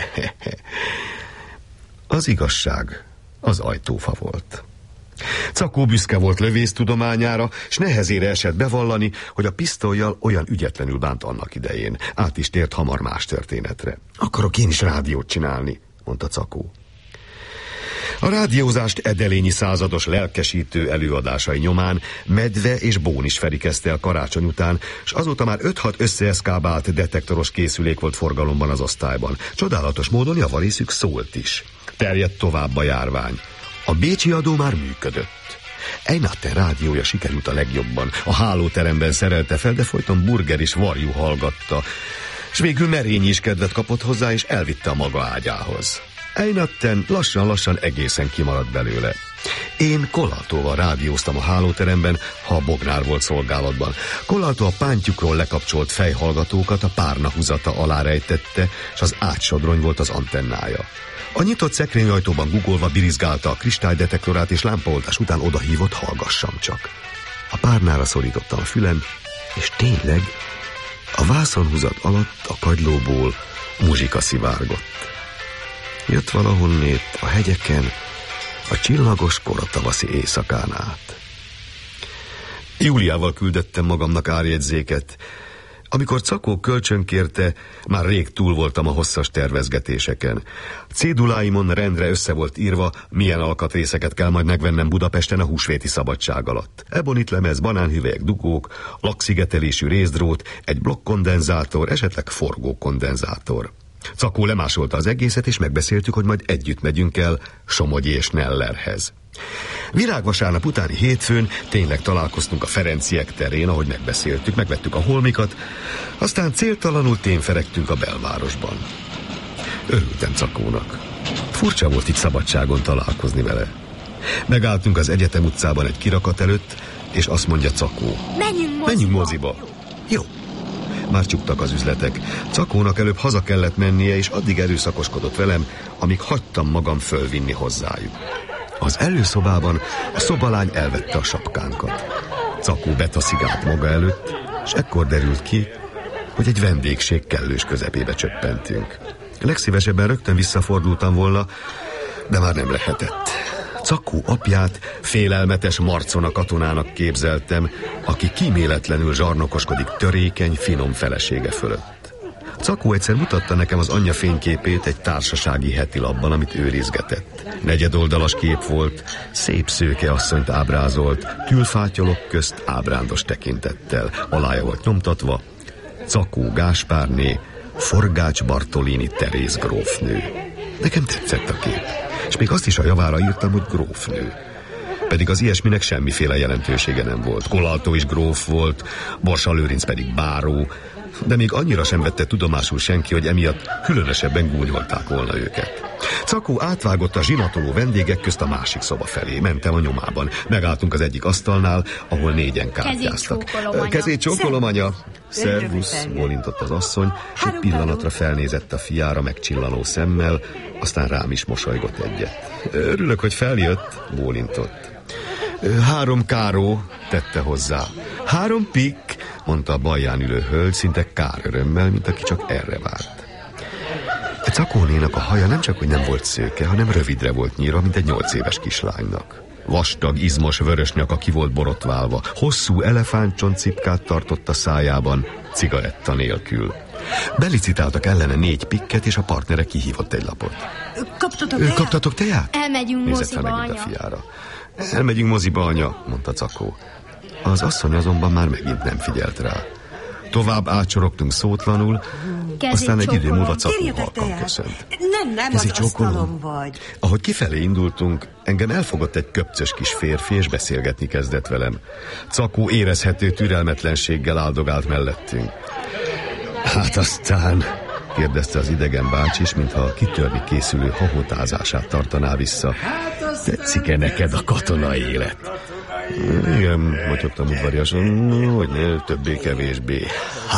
Az igazság az ajtófa volt. Cakó büszke volt lövésztudományára, s nehezére esett bevallani, hogy a pisztollyal olyan ügyetlenül bánt annak idején. Át is tért hamar más történetre. Akarok én is rádiót csinálni, mondta Cakó. A rádiózást Edelényi százados lelkesítő előadásai nyomán Medve és Bón is Feri kezdte el karácsony után, s azóta már öt-hat összeeszkábált detektoros készülék volt forgalomban az osztályban. Csodálatos módon javarészük szólt is. Terjedt tovább a járvány. A bécsi adó már működött. Einatten rádiója sikerült a legjobban. A hálóteremben szerelte fel, de folyton Burger és Varjú hallgatta. S végül Merényi is kedvet kapott hozzá, és elvitte a maga ágyához. Einatten lassan-lassan egészen kimaradt belőle. Én Kollátóval rádióztam a hálóteremben, ha a Bognár volt szolgálatban. Kollátó a pántjukról lekapcsolt fejhallgatókat a párna húzata alá rejtette, és az átsodrony volt az antennája. A nyitott szekrényajtóban guggolva birizgálta a kristálydetektorát, és lámpaoltás után odahívott: hallgassam csak. A párnára szorítottam a fülem, és tényleg a vászonhúzat alatt a kagylóból muzsika szivárgott. Jött valahonnét a hegyeken, a csillagos koratavaszi éjszakán át. Júliával küldettem magamnak árjegyzéket. Amikor Cakó kölcsönkérte, már rég túl voltam a hosszas tervezgetéseken. Céduláimon rendre össze volt írva, milyen alkatrészeket kell majd megvennem Budapesten a húsvéti szabadság alatt. Ebonitlemez, banánhüvelyek, dugók, lakszigetelésű részdrót, egy blokkkondenzátor, esetleg forgókondenzátor. Cakó lemásolta az egészet, és megbeszéltük, hogy majd együtt megyünk el Somogyi és Nellerhez. Virágvasárnap utáni hétfőn tényleg találkoztunk a Ferenciek terén, ahogy megbeszéltük, megvettük a holmikat, aztán céltalanul témferegtünk a belvárosban. Örültem Cakónak. Furcsa volt itt szabadságon találkozni vele. Megálltunk az Egyetem utcában egy kirakat előtt, és azt mondja Cakó: Menjünk moziba. Menjünk moziba. Jó. Már csuktak az üzletek. Cakónak előbb haza kellett mennie, és addig erőszakoskodott velem, amíg hagytam magam fölvinni hozzájuk. Az előszobában a szobalány elvette a sapkánkat. Cakó betaszigált maga előtt, és ekkor derült ki, hogy egy vendégség kellős közepébe csöppentünk. Legszívesebben rögtön visszafordultam volna, de már nem lehetett. Cakó apját félelmetes marcona katonának képzeltem, aki kíméletlenül zsarnokoskodik törékeny, finom felesége fölött. Cakó egyszer mutatta nekem az anyja fényképét egy társasági hetilapban, amit őrizgetett. Negyedoldalas kép volt, szép szőke asszonyt ábrázolt, tülfátyolok közt ábrándos tekintettel. Alája volt nyomtatva: Cakó Gáspárné, Forgács Bartolini Teréz grófnő. Nekem tetszett a kép, és még azt is a javára írtam, hogy grófnő. Pedig az ilyesminek semmiféle jelentősége nem volt. Kolaltó is gróf volt, Borsa Lőrinc pedig báró, de még annyira sem vette tudomásul senki, hogy emiatt különösebben gúnyolták volna őket. Cakó átvágott a zsinatoló vendégek közt a másik szoba felé. Mentem a nyomában. Megálltunk az egyik asztalnál, ahol négyen kártyáztak. Kezét csókolom, anya! Szervusz, bólintott az asszony, és egy pillanatra felnézett a fiára megcsillanó szemmel, aztán rám is mosolygott egyet. Örülök, hogy feljött, bólintott. Három káró, tette hozzá. Három pikk, mondta a balján ülő hölgy, szinte kárörömmel, mint aki csak erre várt. Cakónénak a haja nem csak, hogy nem volt szőke, hanem rövidre volt nyírva, mint egy nyolc éves kislánynak. Vastag, izmos vörös nyaka ki volt borotválva, hosszú elefántcsontcipkát tartott a szájában, cigaretta nélkül. Belicitáltak ellene négy pikket, és a partnere kihívott egy lapot. Kaptatok teját? Kaptatok teját? Elmegyünk moziba, anya. A fiára. Elmegyünk moziba, anya, mondta Cakó. Az asszony azonban már megint nem figyelt rá. Tovább átsorogtunk szótlanul, kezét aztán egy idő múlva Cakó halkan köszönt. Nem, nem, az asztalon vagy. Ahogy kifelé indultunk, engem elfogott egy köpcös kis férfi, és beszélgetni kezdett velem. Cakó érezhető türelmetlenséggel áldogált mellettünk. Hát aztán, kérdezte az idegen bácsi is, mintha kitörni készülő hahotázását tartaná vissza. Tetszik-e neked a katonai élet? Igen, motyogtam udvariasan, hogy ne, többé-kevésbé.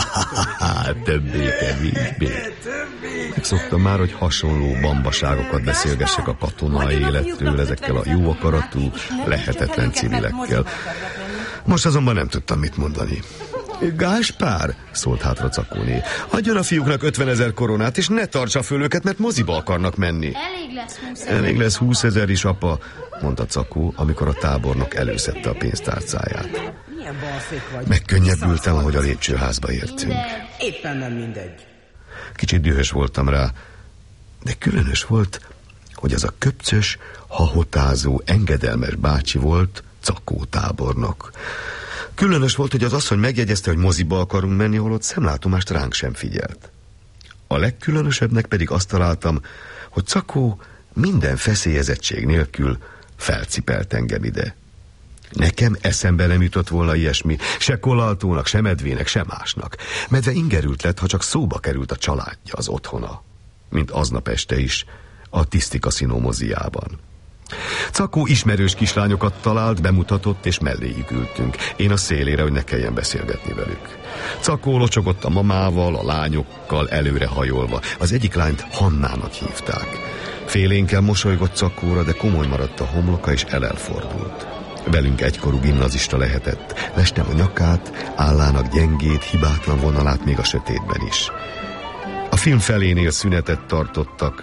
Többé-kevésbé. Megszoktam már, hogy hasonló bambaságokat beszélgessek a katonai életről ezekkel a jó akaratú, lehetetlen civilekkel. Most azonban nem tudtam mit mondani. Gáspár, szólt hátra Cakóné, adjon a fiúknak ötvenezer koronát, és ne tartsa föl őket, mert moziba akarnak menni. Elég lesz húszezer. Elég lesz húszezer is, apa, mondta Cakó, amikor a tábornok előszedte a pénztárcáját. Megkönnyebbültem, ahogy a lépcsőházba értünk. Éppen nem mindegy. Kicsit dühös voltam rá, de különös volt, hogy az a köpcös, hahotázó, engedelmes bácsi volt Cakó tábornok. Különös volt, hogy az asszony megjegyezte, hogy moziba akarunk menni, holott szemlátomást ránk sem figyelt. A legkülönösebbnek pedig azt találtam, hogy Cakó minden feszélyezettség nélkül felcipelt engem ide. Nekem eszembe nem jutott volna ilyesmi, se Kolaltónak, se Medvének, se másnak. Medve ingerült lett, ha csak szóba került a családja, az otthona. Mint aznap este is, a Tiszti Kaszinó moziában. Cakó ismerős kislányokat talált, bemutatott, és melléjük ültünk. Én a szélére, hogy ne kelljen beszélgetni velük. Cakó locsogott a mamával, a lányokkal, előre hajolva. Az egyik lányt Hannának hívták. Félénken mosolygott Cakóra, de komoly maradt a homloka, és elelfordult. Velünk egykorú gimnazista lehetett. Lestem a nyakát, állának gyengét, hibátlan vonalát még a sötétben is. A film felénél szünetet tartottak.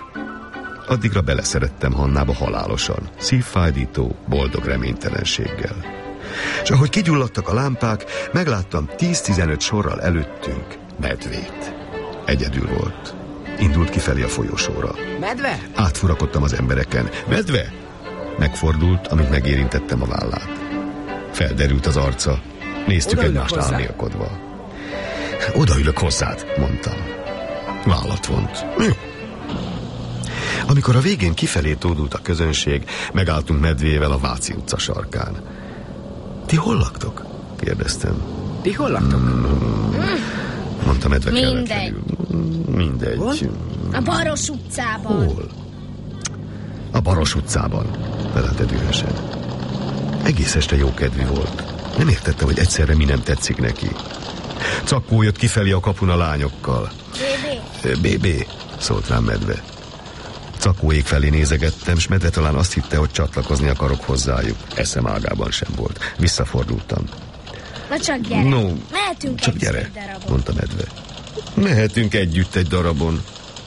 Addigra beleszerettem Hannába halálosan, szívfájdító, boldog reménytelenséggel. És ahogy kigyulladtak a lámpák, megláttam tíz-tizenöt sorral előttünk medvét. Egyedül volt. Indult kifelé a folyosóra. Medve? Átfurakodtam az embereken. Medve? Megfordult, amint megérintettem a vállát. Felderült az arca. Néztük egymást álmélkodva. Odaülök hozzád, mondtam. Vállat vont. Jó. Amikor a végén kifelé tódult a közönség, megálltunk medvével a Váci utca sarkán. Ti hol laktok? Kérdeztem. Ti hol laktok? Mm, mondta medve Mindegy. kelletlenül. Mindegy. Hol? A Baros utcában. Hol? A Baros utcában, felelte dühösen. Egész este jókedvű volt. Nem értettem, hogy egyszerre mi nem tetszik neki. Cakkó jött kifelé a kapun a lányokkal. bé bé. bé bé, szólt rám medve. Cakkóék felé nézegettem, s medve talán azt hitte, hogy csatlakozni akarok hozzájuk. Eszem ágában sem volt. Visszafordultam. Na csak gyere. No, Mehetünk csak egy gyere, darabon. mondta medve. Mehetünk együtt egy darabon.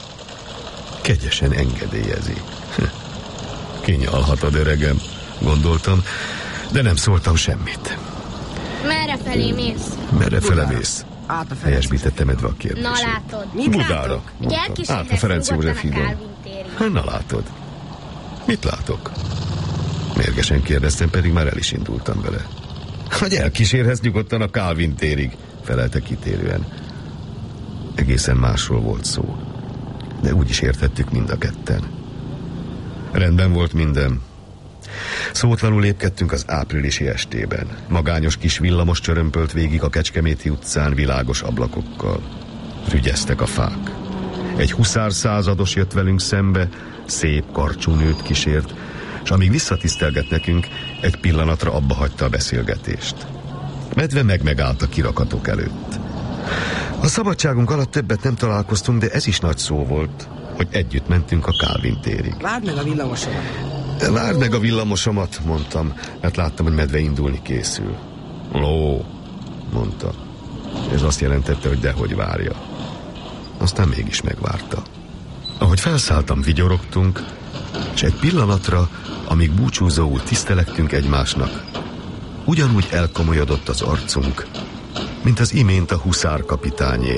Kegyesen engedélyezi. Kinyalhatod, öregem, gondoltam, de nem szóltam semmit. Merre felé mész? Merre fele mész? Át a Helyesbítette medve a kérdését. Na látod. Mit Budára, látok? Ugye mondtam. elkísérhetsz Át a Ferenc nyugodtan József a hídon. Kálvin térig. Na látod. Mit látok? Mérgesen kérdeztem, pedig már el is indultam vele. Hogy elkísérhetsz nyugodtan a Kálvin térig, felelte kitérően. Egészen másról volt szó, de úgy is értettük mind a ketten. Rendben volt minden. Szótlanul lépkedtünk az áprilisi estében. Magányos kis villamos csörömpölt végig a Kecskeméti utcán világos ablakokkal. Rügyeztek a fák. Egy huszár százados jött velünk szembe, szép, karcsú nőt kísért, és amíg visszatisztelget nekünk, egy pillanatra abba hagyta a beszélgetést. Medve meg megállt a kirakatok előtt. A szabadságunk alatt többet nem találkoztunk, de ez is nagy szó volt, hogy együtt mentünk a Kálvin térig. Várd meg a villamosomat. Várd meg a villamosomat, mondtam, mert láttam, hogy medve indulni készül. Ló, mondta. Ez azt jelentette, hogy dehogy várja. Aztán mégis megvárta. Ahogy felszálltam, vigyorogtunk, és egy pillanatra, amíg búcsúzóul tisztelektünk egymásnak, ugyanúgy elkomolyodott az arcunk, mint az imént a huszárkapitányé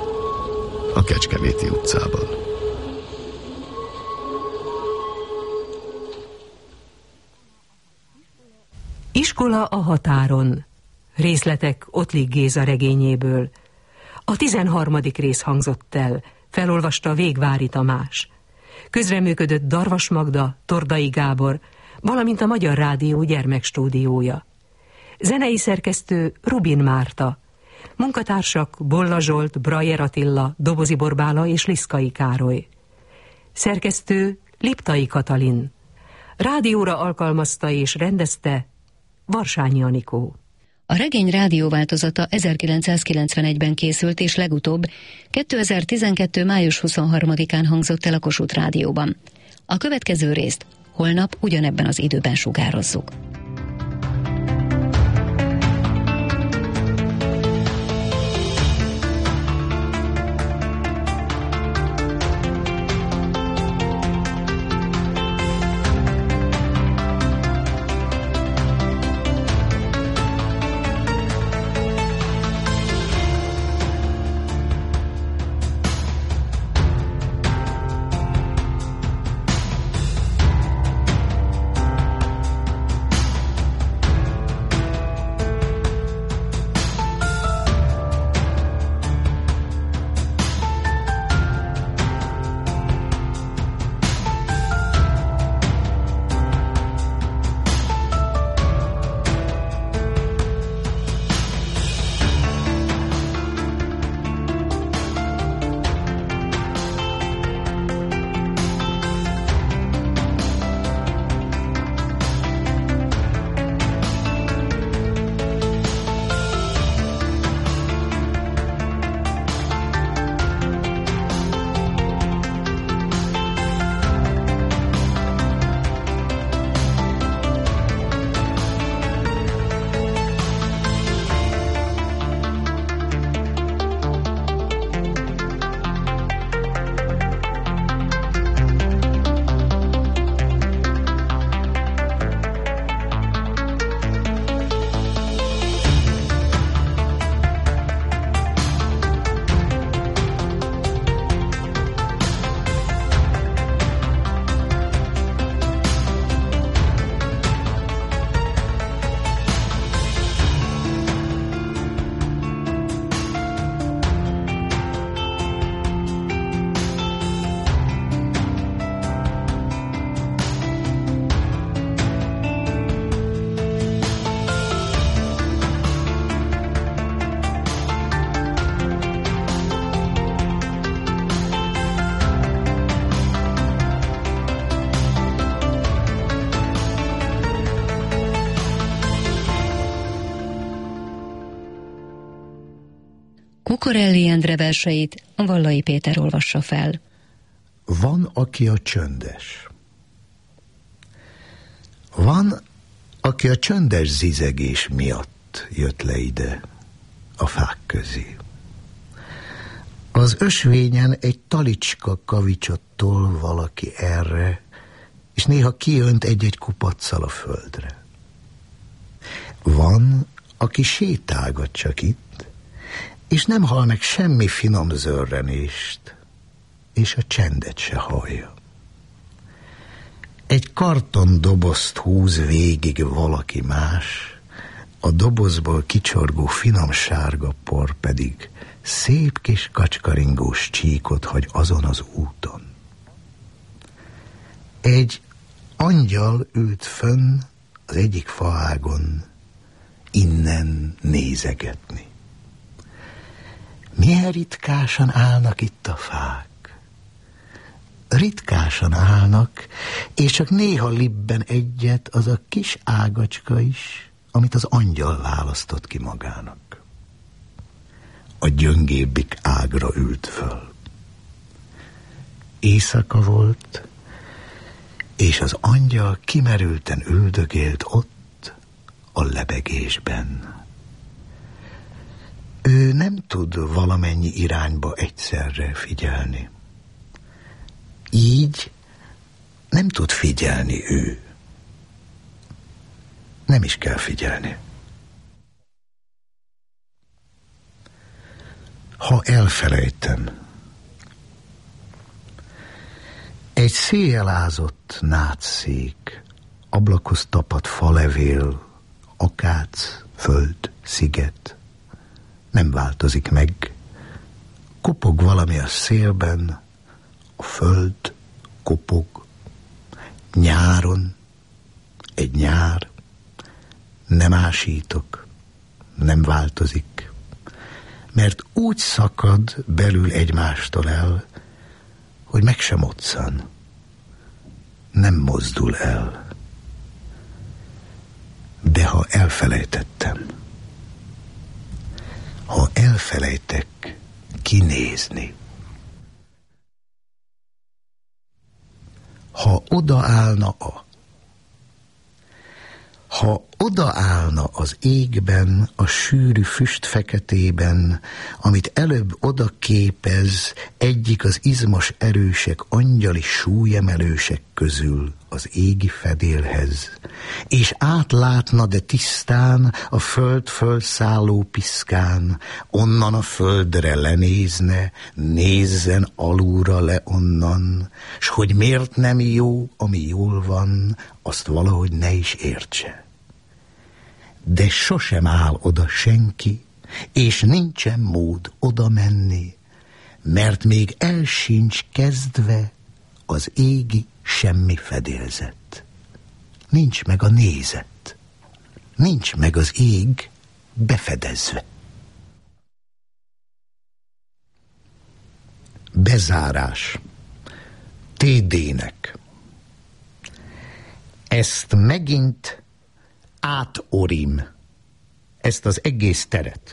a Kecskeméti utcában. Iskola a határon. Részletek Ottlik Géza regényéből. A tizenharmadik rész hangzott el, felolvasta Végvári Tamás. Közreműködött Darvas Magda, Tordai Gábor, valamint a Magyar Rádió gyermekstúdiója. Zenei szerkesztő Rubin Márta. Munkatársak Bolla Zsolt, Brajer Attila, Dobozi Borbála és Liszkai Károly. Szerkesztő Liptai Katalin. Rádióra alkalmazta és rendezte Varsányi Anikó. A regény rádióváltozata ezerkilencszázkilencvenegyben készült, és legutóbb kétezer-tizenkettő. május huszonharmadikán hangzott el a Kossuth Rádióban. A következő részt holnap ugyanebben az időben sugározzuk. Kukorelli Endre verseit Vallai Péter olvassa fel. Van, aki a csöndes. Van, aki a csöndes zizegés miatt jött le ide, a fák közé. Az ösvényen egy talicska kavicsot tol valaki erre, és néha kiönt egy-egy kupaccal a földre. Van, aki sétálgat csak itt, és nem hall meg semmi finom zörrenést, és a csendet se hallja. Egy karton dobozt húz végig valaki más, a dobozból kicsorgó finom sárga por pedig szép kis kacskaringós csíkot hagy azon az úton. Egy angyal ült fönn az egyik faágon, innen nézegetni. Milyen ritkásan állnak itt a fák. Ritkásan állnak, és csak néha libben egyet az a kis ágacska is, amit az angyal választott ki magának. A gyöngébbik ágra ült föl. Éjszaka volt, és az angyal kimerülten üldögélt ott a lebegésben. Ő nem tud valamennyi irányba egyszerre figyelni. Így nem tud figyelni ő. Nem is kell figyelni. Ha elfelejtem, egy széjjelázott nátszék, ablakhoz tapadt falevél, akác, föld, sziget, nem változik meg. Kopog valami a szélben, a föld kopog. Nyáron egy nyár, nem ásítok, nem változik, mert úgy szakad belül egymástól el, hogy meg sem moccan, nem mozdul el. De ha elfelejtettem, ha elfelejtek kinézni, ha odaállna a Ha odaállna az égben, a sűrű füst feketében, amit előbb oda képez egyik az izmos erősek, angyali súlyemelősek közül az égi fedélhez, és átlátna, de tisztán a föld fölszálló piszkán, onnan a földre lenézne, nézzen alulra le onnan, s hogy miért nem jó, ami jól van, azt valahogy ne is értse. De sosem áll oda senki, és nincsen mód oda menni, mert még el sincs kezdve az égi semmi fedélzet. Nincs meg a nézet, nincs meg az ég befedezve. Bezárás. té dé-nek. Ezt megint átorim, ezt az egész teret.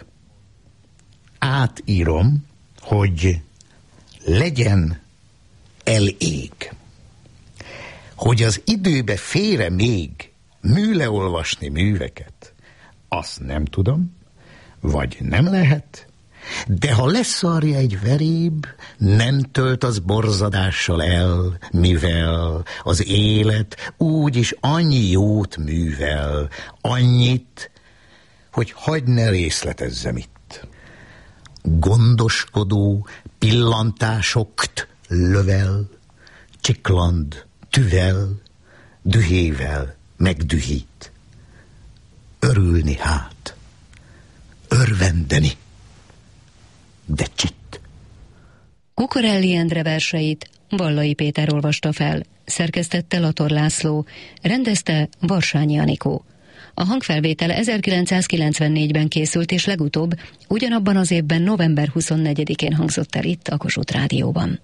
Átírom, hogy legyen elég. Hogy az időbe fére még műleolvasni műveket, azt nem tudom, vagy nem lehet, de ha leszarja egy veréb, nem tölt az borzadással el, mivel az élet úgyis annyi jót művel, annyit, hogy hagyd ne részletezzem itt. Gondoskodó pillantásokt lövel, csikland, tüvel, dühével megdühít. Örülni hát, örvendeni, de csitt. Kukorelli Endre verseit Vallai Péter olvasta fel, szerkesztette Lator László, rendezte Varsányi Anikó. A hangfelvétel ezerkilencszázkilencvennégyben készült, és legutóbb ugyanabban az évben november huszonnegyedikén hangzott el itt a Kossuth Rádióban.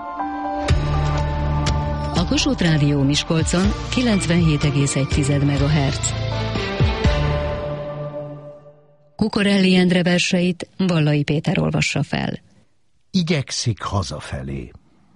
A Kossuth Rádió Miskolcon kilencvenhét egész egy megahertz. Cucorelli Endre verseit Vallai Péter olvassa fel. Igyekszik hazafelé.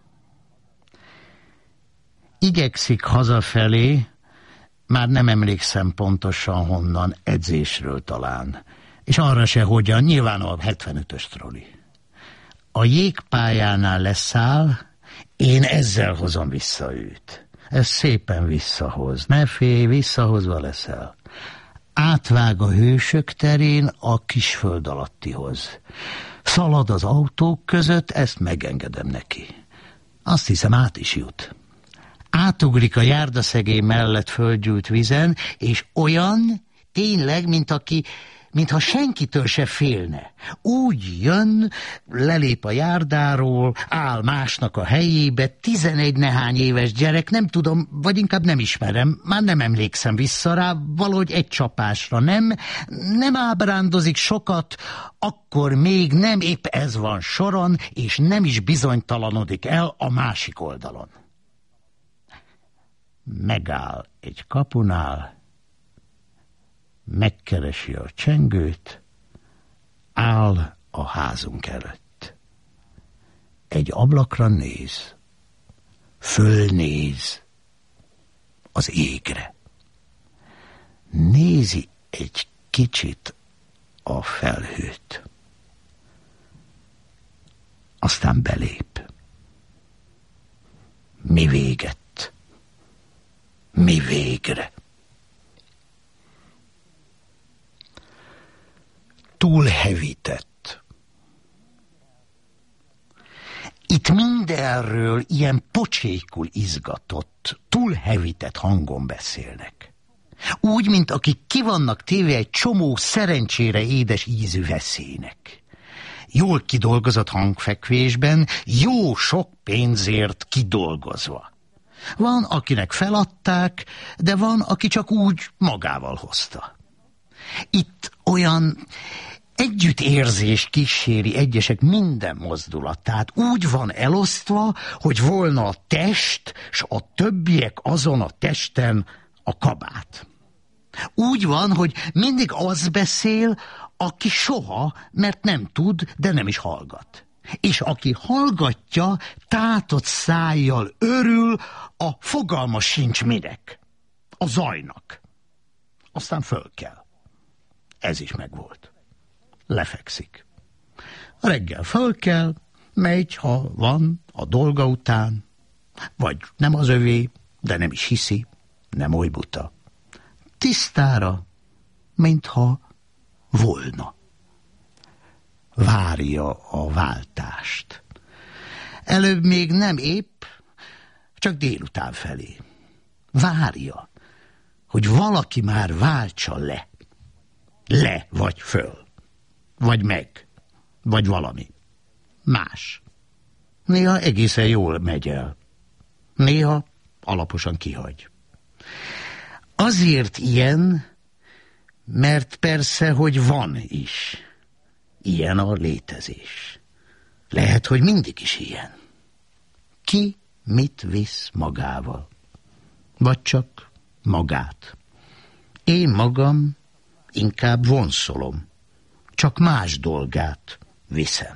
Igyekszik hazafelé, már nem emlékszem pontosan honnan, edzésről talán. És arra se hogyan, nyilván a hetvenötös troli. A jégpályánál leszáll, én ezzel hozom vissza őt. Ez szépen visszahoz. Ne félj, visszahozva leszel. Átvág a hősök terén a kisföld alattihoz. Szalad az autók között, ezt megengedem neki. Azt hiszem, át is jut. Átugrik a járdaszegély mellett földgyűlt vizen, és olyan, tényleg, mint aki, mintha senkitől se félne. Úgy jön, lelép a járdáról, áll másnak a helyébe, tizenegy nehány éves gyerek, nem tudom, vagy inkább nem ismerem, már nem emlékszem vissza rá, valahogy egy csapásra nem, nem ábrándozik sokat, akkor még nem épp ez van soron, és nem is bizonytalanodik el a másik oldalon. Megáll egy kapunál, megkeresi a csengőt, áll a házunk előtt. Egy ablakra néz, fölnéz az égre. Nézi egy kicsit a felhőt. Aztán belép. Mi véget? Mi végre? Túlhevített. Itt mindenről ilyen pocsékul izgatott, túlhevített hangon beszélnek. Úgy, mint akik ki vannak téve egy csomó szerencsére édes ízű veszélynek. Jól kidolgozott hangfekvésben, jó sok pénzért kidolgozva. Van, akinek feladták, de van, aki csak úgy magával hozta. Itt olyan együttérzés kíséri egyesek minden mozdulatát. Úgy van elosztva, hogy volna a test, s a többiek azon a testen a kabát. Úgy van, hogy mindig az beszél, aki soha, mert nem tud, de nem is hallgat. És aki hallgatja, tátott szájjal örül, a fogalma sincs minek. A zajnak. Aztán föl kell. Ez is megvolt. Lefekszik. Reggel föl kell, megy, ha van, a dolga után, vagy nem az övé, de nem is hiszi, nem oly buta. Tisztára, mintha volna. Várja a váltást. Előbb még nem épp, csak délután felé. Várja, hogy valaki már váltsa le. Le vagy föl. Vagy meg. Vagy valami. Más. Néha egészen jól megy el. Néha alaposan kihagy. Azért ilyen, mert persze, hogy van is. Ilyen a létezés. Lehet, hogy mindig is ilyen. Ki mit visz magával? Vagy csak magát. Én magam inkább vonszolom. Csak más dolgát viszem.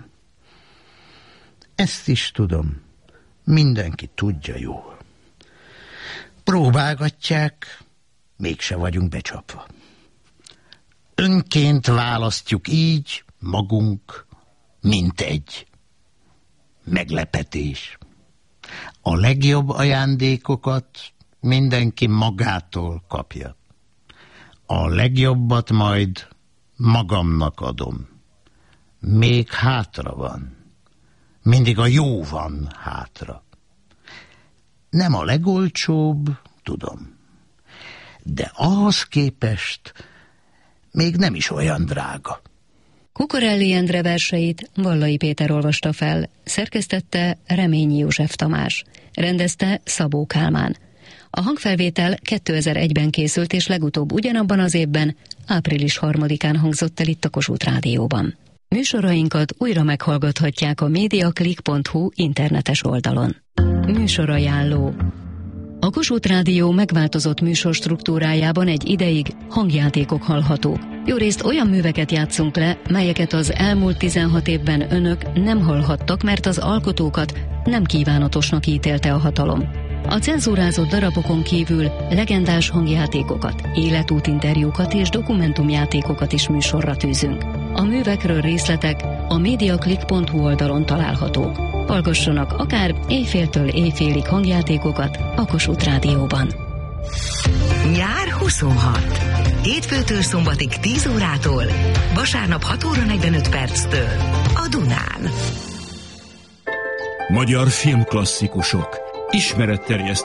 Ezt is tudom. Mindenki tudja jól. Próbálgatják, mégse vagyunk becsapva. Önként választjuk így magunk, mint egy meglepetés. A legjobb ajándékokat mindenki magától kapja. A legjobbat majd magamnak adom. Még hátra van. Mindig a jó van hátra. Nem a legolcsóbb, tudom. De ahhoz képest még nem is olyan drága. Cucorelli Endre verseit Vallai Péter olvasta fel, szerkesztette Reményi József Tamás, rendezte Szabó Kálmán. A hangfelvétel kétezer-egyben készült, és legutóbb ugyanabban az évben, április harmadikán hangzott el itt a Kossuth Rádióban. Műsorainkat újra meghallgathatják a mediaclick pont hu internetes oldalon. Műsorajánló. A Kossuth Rádió megváltozott műsorstruktúrájában egy ideig hangjátékok hallhatók. Jó részt olyan műveket játszunk le, melyeket az elmúlt tizenhat évben önök nem hallhattak, mert az alkotókat nem kívánatosnak ítélte a hatalom. A cenzúrázott darabokon kívül legendás hangjátékokat, életútinterjúkat és dokumentumjátékokat is műsorra tűzünk. A művekről részletek a mediaclick pont hu oldalon találhatók. Hallgassanak akár éjféltől éjfélig hangjátékokat a Kossuth Rádióban. Nyár huszonhat. Hétfőtől szombatig tíz órától, vasárnap hat óra negyvenöt perctől a Dunán. Magyar filmklasszikusok, ismeretterjesztő